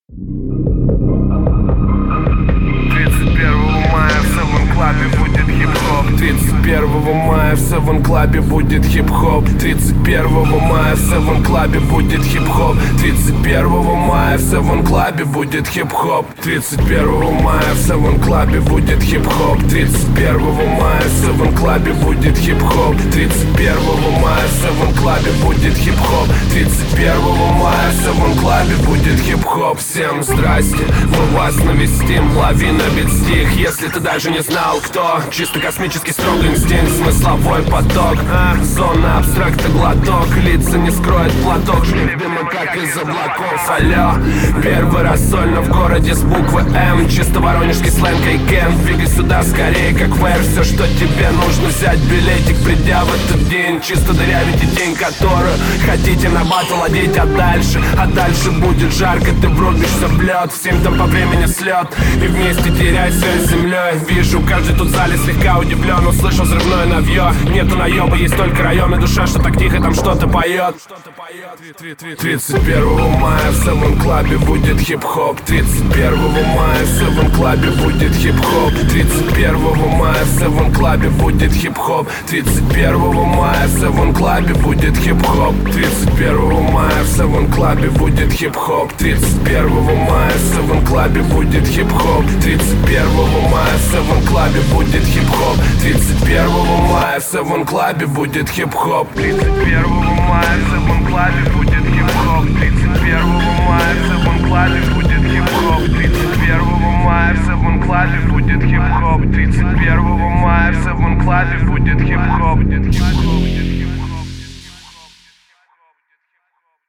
31 мая в Севен Клабе будет хип-хоп. 31 мая в Севен Клабе будет хип-хоп. 31 мая в Севен Клабе будет хип-хоп. 31 мая в Севен Клабе будет хип-хоп. 31 мая в Севен Клабе будет хип-хоп. 31 мая в Севен Клабе будет хип-хоп. 31 мая в Севен Клабе будет хип-хоп. Всем здрасте, мы вас навестим. Лавина бит стих, если ты даже не знал кто. Чисто космический строгий инстинкт, смысловой поток. Зона абстракта глоток, лица не скроет платок. Дыма как из облаков, алло. Первый раз сольно в городе с буквы М. Чисто воронежский сленг и кен. Двигай сюда скорее, как вэр. Все, что тебе нужно, взять билетик, придя в этот день. Чисто дырявите день, которую хотите на батл одеть. А дальше будет жарко. Ты врубишься в лед, всем там по времени слет. И вместе терять все с землей. Вижу, каждый тут в зале слегка удивлен. Услышал взрывное навье. Нету наеба, есть только район и душа, что так тихо там что-то поет. 31 мая в Севен Клабе будет хип-хоп. 31 мая в Севен Клабе будет хип-хоп. 31 мая в Севен Клабе будет хип-хоп. 31 мая в Севен Клабе будет хип-хоп. 31 мая в Севен Клабе будет хип-хоп. 31 мая в Севен Клабе будет хип-хоп. 31 мая в Севен Клабе будет хип-хоп. 31 мая в Севен Клабе будет хип-хоп. 31 мая в Севен Клабе будет хип-хоп. 31 мая в Севен Клабе будет хип-хоп. 31 мая в Севен Клабе будет хип-хоп. 31 мая в Севен Клабе будет хип-хоп.